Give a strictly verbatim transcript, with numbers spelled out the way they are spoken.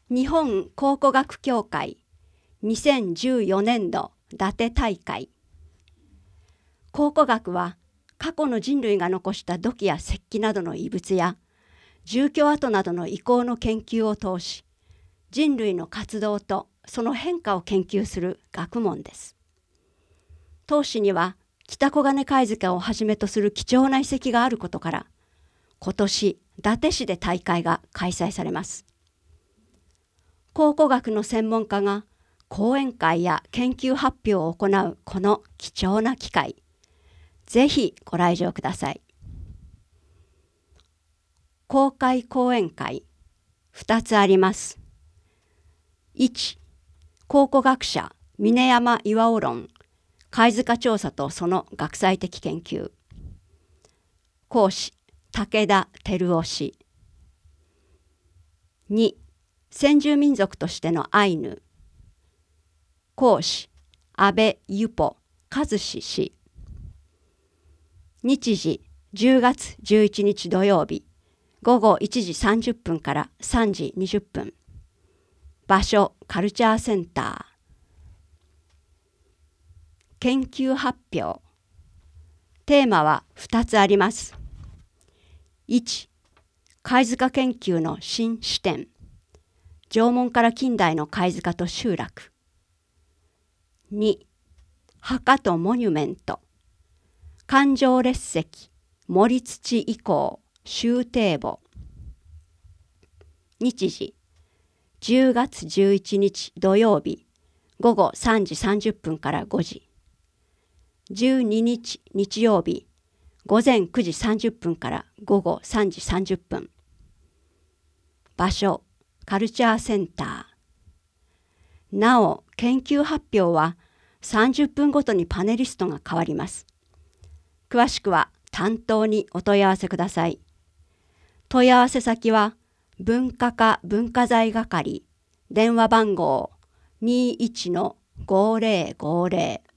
日本考古学協会にせんじゅうよねんど伊達大会。考古学は過去の人類が残した土器や石器などの遺物や住居跡などの遺構の研究を通し、人類の活動とその変化を研究する学問です。当市には北小金貝塚をはじめとする貴重な遺跡があることから、今年伊達市で大会が開催されます。考古学の専門家が講演会や研究発表を行うこの貴重な機会、ぜひご来場ください。公開講演会ふたつあります。いち、考古学者峰山巌論貝塚調査とその学際的研究。講師武田照夫氏。に、先住民族としてのアイヌ。講師安倍ゆぽ和志氏。日時じゅうがつじゅういちにち土曜日ごごいちじさんじゅっぷんからさんじにじゅっぷん。場所カルチャーセンター。研究発表。テーマはふたつあります。いち、貝塚研究の新視点。縄文から近代の貝塚と集落。に、墓とモニュメント。環状列石、盛土以降、終底墓。日時、じゅうがつじゅういちにち土曜日、ごごさんじさんじゅっぷんからごじ。じゅうににち日曜日、ごぜんくじさんじゅっぷんからごごさんじさんじゅっぷん。場所、カルチャーセンター。なお、研究発表はさんじゅっぷんごとにパネリストが変わります。詳しくは担当にお問い合わせください。問い合わせ先は文化課文化財係、電話番号 にじゅういちのごぜろごぜろ。